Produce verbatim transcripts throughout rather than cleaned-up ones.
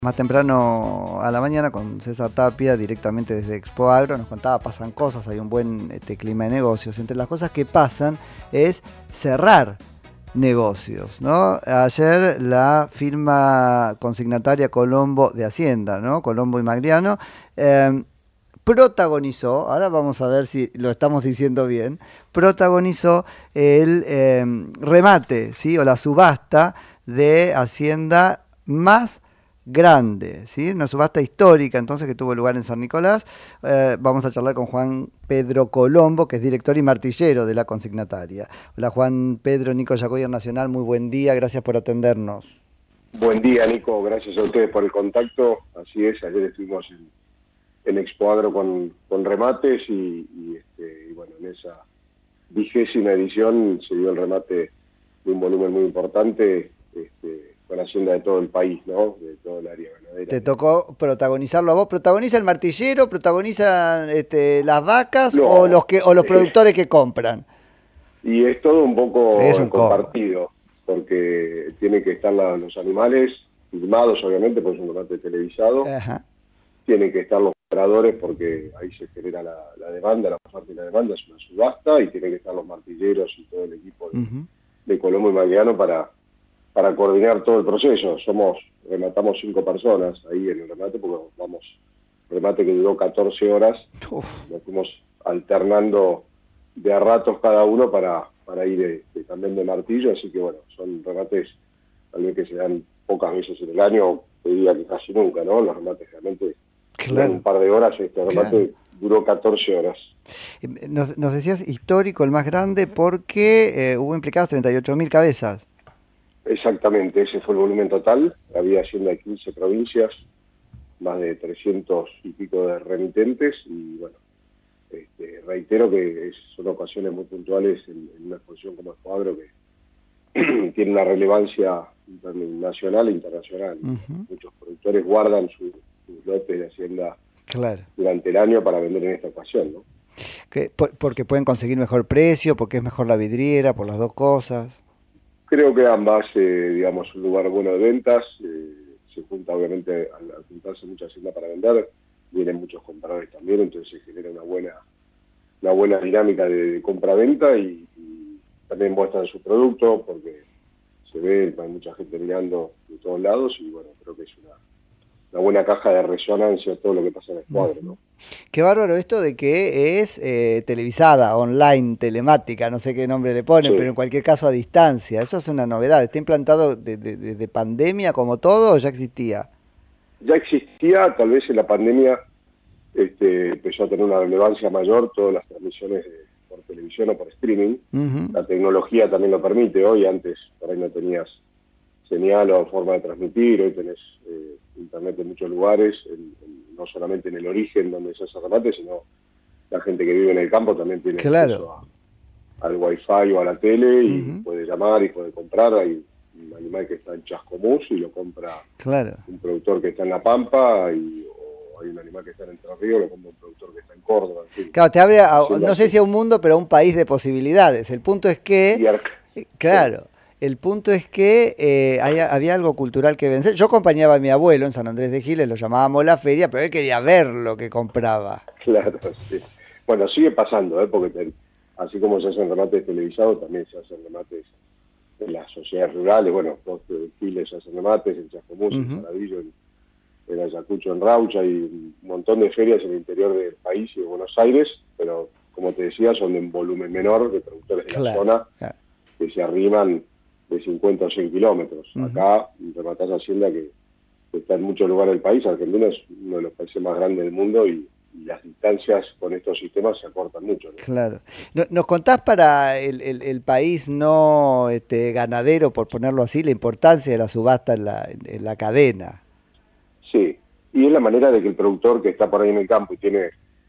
Más temprano a la mañana con César Tapia, directamente desde Expo Agro, nos contaba, pasan cosas, hay un buen este, clima de negocios. Entre las cosas que pasan es cerrar negocios, ¿no? Ayer la firma consignataria Colombo de Hacienda, ¿no? Colombo y Magliano, eh, protagonizó, ahora vamos a ver si lo estamos diciendo bien, protagonizó el eh, remate, ¿sí? O la subasta de Hacienda más grande, ¿sí? Una subasta histórica entonces que tuvo lugar en San Nicolás. Eh, vamos a charlar con Juan Pedro Colombo, que es director y martillero de la consignataria. Hola Juan Pedro, Nico Yacoyer Nacional, muy buen día, gracias por atendernos. Buen día, Nico, gracias a ustedes por el contacto. Así es, ayer estuvimos en, en Expo Agro con, con remates y, y, este, y bueno, en esa vigésima edición se dio el remate de un volumen muy importante, este, con Hacienda de todo el país, ¿no? De todo el área ganadera. Te tocó protagonizarlo a vos. ¿Protagoniza el martillero? ¿Protagonizan este, las vacas No, o los que o los eh, productores que compran? Y es todo un poco Es un compartido, porque tienen que estar la, los animales filmados, obviamente, porque es un remate televisado. Ajá. Tienen que estar los operadores porque ahí se genera la, la demanda, la oferta y la demanda, es una subasta, y tienen que estar los martilleros y todo el equipo de, uh-huh. de Colombo y Magliano para, para coordinar todo el proceso. Somos, rematamos cinco personas ahí en el remate, porque vamos, remate que duró catorce horas, Uf. Nos fuimos alternando de a ratos cada uno para, para ir este, cambiando de martillo, así que bueno, son remates tal vez que se dan pocas veces en el año, te diría que casi nunca, ¿no? Los remates realmente claro. un par de horas, este remate claro. duró catorce horas. Nos, nos decías histórico, el más grande, porque eh, hubo implicados treinta y ocho mil cabezas. Exactamente, ese fue el volumen total, había Hacienda de quince provincias, más de trescientos y pico de remitentes, y bueno, este, reitero que es, son ocasiones muy puntuales en, en una exposición como Expo Agro que tiene una relevancia nacional e internacional. Uh-huh. Muchos productores guardan su lotes de Hacienda claro. durante el año para vender en esta ocasión, ¿no? Que, por, porque pueden conseguir mejor precio, porque es mejor la vidriera, por las dos cosas. Creo que ambas, eh, digamos, un lugar bueno de ventas, eh, se junta obviamente al, al juntarse mucha Hacienda para vender, vienen muchos compradores también, entonces se genera una buena una buena dinámica de, de compra-venta y, y también muestran su producto porque se ve, hay mucha gente mirando de todos lados y bueno, creo que es una una buena caja de resonancia todo lo que pasa en el cuadro, ¿no? Qué bárbaro esto de que es eh, televisada, online, telemática, no sé qué nombre le ponen, sí. Pero en cualquier caso a distancia. Eso es una novedad. ¿Está implantado de, de, de, de pandemia como todo o ya existía? Ya existía, tal vez en la pandemia este, empezó a tener una relevancia mayor todas las transmisiones de, por televisión o por streaming. Uh-huh. La tecnología también lo permite. Hoy antes por ahí no tenías señal o forma de transmitir, hoy tenés eh, internet en muchos lugares, en, en, no solamente en el origen donde se hace remate, sino la gente que vive en el campo también tiene claro. acceso a, al wifi o a la tele y uh-huh. puede llamar y puede comprar. Hay un animal que está en Chascomús y lo compra claro. un productor que está en La Pampa, y, o hay un animal que está en Entre Ríos, lo compra un productor que está en Córdoba. En fin. Claro, te abre, a, no sé si a un mundo, pero a un país de posibilidades. El punto es que... Y, claro. El punto es que eh, hay, había algo cultural que vencer. Yo acompañaba a mi abuelo en San Andrés de Giles, lo llamábamos la feria, pero él quería ver lo que compraba. Claro, sí. Bueno, sigue pasando, ¿eh? Porque te, así como se hacen remates televisados, también se hacen remates en las sociedades rurales. Bueno, vos en Giles se hacen remates, en Chascomús, uh-huh. en Paradillo, en, en Ayacucho, en Raucha, y un montón de ferias en el interior del país y de Buenos Aires, pero como te decía, son de un volumen menor, de productores de claro, la zona, claro. que se arriman de cincuenta o cien kilómetros. Uh-huh. Acá rematás Hacienda que, que está en muchos lugares del país. Argentina es uno de los países más grandes del mundo y, y las distancias con estos sistemas se acortan mucho, ¿no? Claro. ¿Nos contás para el, el, el país no este, ganadero, por ponerlo así, la importancia de la subasta en la, en la cadena? Sí, y es la manera de que el productor que está por ahí en el campo y tiene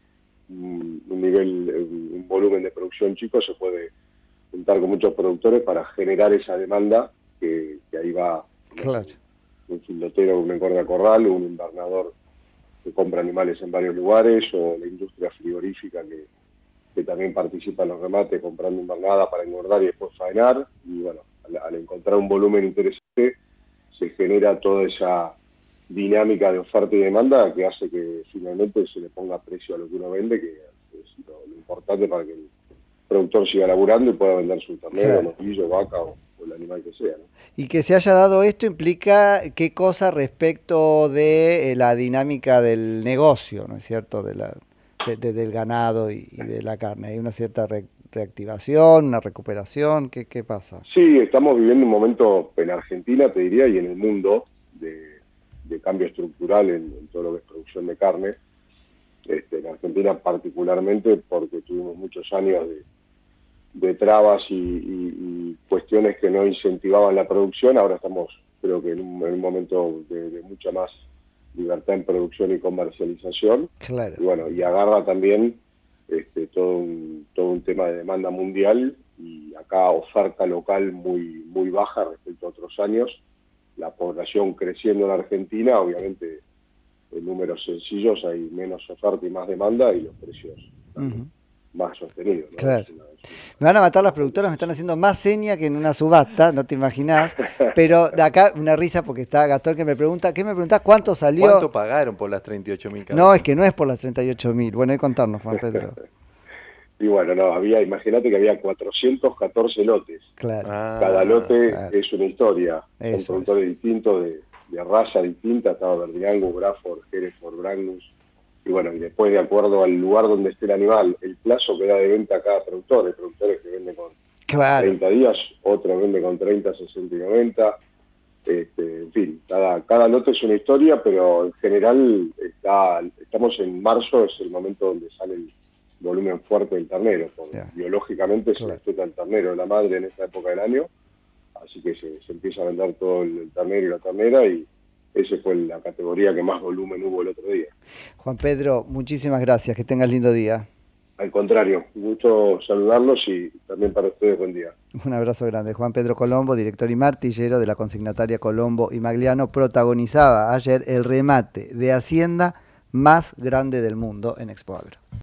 un, un nivel, un volumen de producción chico, se puede juntar con muchos productores para generar esa demanda que, que ahí va claro. un filotero, un engorda corral, un invernador que compra animales en varios lugares, o la industria frigorífica que, que también participa en los remates comprando invernada para engordar y después faenar. Y bueno, al, al encontrar un volumen interesante se genera toda esa dinámica de oferta y demanda que hace que finalmente se le ponga precio a lo que uno vende, que es lo, lo importante para que el productor siga laburando y pueda vender su ternero, Claro. novillo, vaca o, o el animal que sea, ¿no? Y que se haya dado esto implica qué cosa respecto de eh, la dinámica del negocio, ¿no es cierto? De la, de- de- del ganado y, y de la carne. ¿Hay una cierta re- reactivación, una recuperación? ¿Qué, qué pasa? Sí, estamos viviendo un momento en Argentina, te diría, y en el mundo de, de cambio estructural en, en todo lo que es producción de carne. Este, en Argentina particularmente porque tuvimos muchos años de, de trabas y, y- y cuestiones que no incentivaban la producción. Ahora estamos, creo que en un, en un momento de, de mucha más libertad en producción y comercialización. Claro. Y bueno, y agarra también este, todo un, todo un tema de demanda mundial y acá oferta local muy, muy baja respecto a otros años. La población creciendo en Argentina, obviamente en números sencillos hay menos oferta y más demanda y los precios Ujú. más sostenidos, ¿no? Claro. Es una- es Me van a matar las productoras, me están haciendo más seña que en una subasta, no te imaginás. Pero de acá una risa porque está Gastón que me pregunta, ¿qué me preguntás? ¿Cuánto salió? ¿Cuánto pagaron por las treinta y ocho mil cabezas? No, es que no es por las treinta y ocho mil. Bueno, hay que contarnos, Juan Pedro. Y bueno, no, había, imagínate que había cuatrocientos catorce lotes. Claro. Ah, Cada lote claro. es una historia. Eso Son productores distintos, de, de raza distinta. Estaba Berdiangus, Braford, Hereford, Brangus. Y bueno, y después de acuerdo al lugar donde esté el animal, el plazo que da de venta a cada productor. Hay productores que venden con Claro. treinta días, otros venden con treinta, sesenta y noventa. Este, en fin, cada, cada lote es una historia, pero en general está, estamos en marzo, es el momento donde sale el volumen fuerte del ternero. Porque Ya. biológicamente Claro. se respeta el ternero de la madre en esta época del año, así que se, se empieza a vender todo el, el ternero y la ternera, y esa fue la categoría que más volumen hubo el otro día. Juan Pedro, muchísimas gracias, que tengas lindo día. Al contrario, un gusto saludarlos y también para ustedes buen día. Un abrazo grande. Juan Pedro Colombo, director y martillero de la consignataria Colombo y Magliano, protagonizaba ayer el remate de Hacienda más grande del mundo en Expo Agro.